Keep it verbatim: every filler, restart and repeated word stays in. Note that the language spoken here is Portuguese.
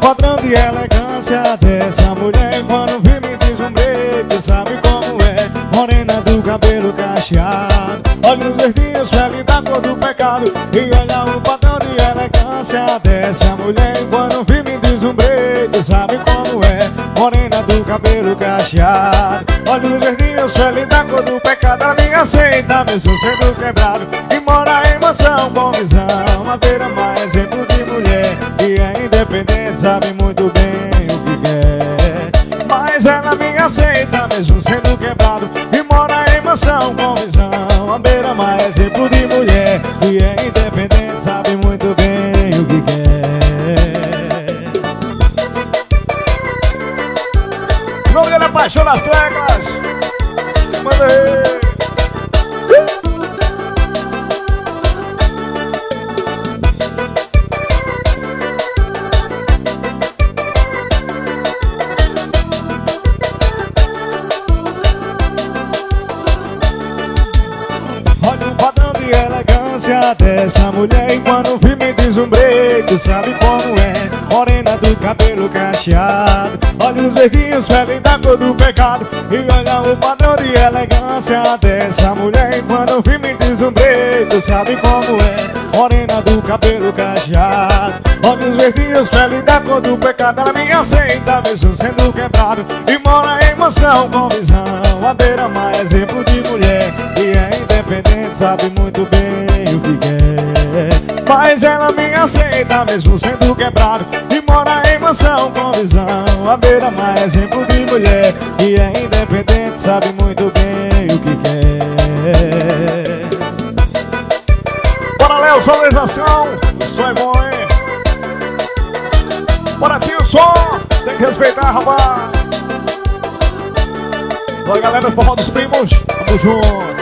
padrão de elegância dessa mulher. Quando vi me diz um beijo, sabe como é. Morena do cabelo cacheado, olhos verdinhos, pele da cor do pecado. E olha o padrão de elegância dessa mulher. Quando vi me diz um beijo, sabe como é. Morena do cabelo cacheado, olhos verdinhos, pele da cor do pecado. Ela me aceita mesmo sendo quebrado e mora em mansão com visão. A beira mais exemplo de mulher que é independente, sabe muito bem o que quer. Mas ela me aceita mesmo sendo quebrado e mora em mansão com visão. A beira mais exemplo de mulher que é independente, sabe muito bem o que quer. O nome dele é Paixão nas Teclas. Manda aí. Dessa mulher, e quando vi me diz um beijo, sabe como é. Morena do cabelo cacheado, olhos verdinhos, pele da cor do pecado. E olha o padrão de elegância dessa mulher, e quando vi me diz um beijo, sabe como é. Morena do cabelo cacheado, olhos verdinhos, pele da cor do pecado. Ela me aceita mesmo sendo quebrado e mora em mansão com visão. A beira mais exemplo de mulher que é independente, sabe muito bem o que quer. Mas ela me aceita mesmo sendo quebrado e mora em mansão com visão. A beira mais exemplo de mulher que é independente, sabe muito bem o que quer. Bora, Léo, sonorização. O som é bom, hein? Bora, tio, o som. Tem que respeitar, rapaz. Oi, galera do Forró dos Primos. Tamo junto.